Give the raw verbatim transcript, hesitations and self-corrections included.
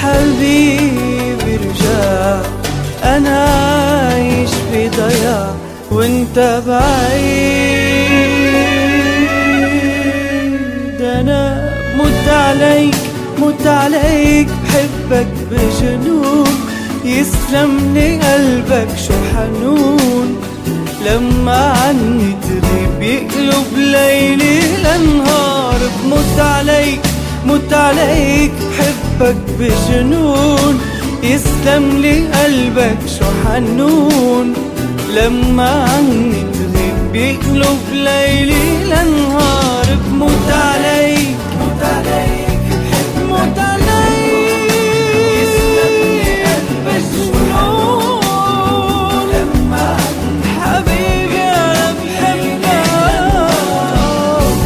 حبيبي رجع، أنا عايش في ضياع وانت بعيد. أنا مت عليك مت عليك بحبك بجنون، يسلم لي قلبك شو حنون، لما عني تغيب يقلب ليلي لنهار. بمت عليك مت عليك بحبك بجنون، يسلم لي قلبك شو حنون، لما عني تغيب يقلب ليلي لنهار. بمت عليك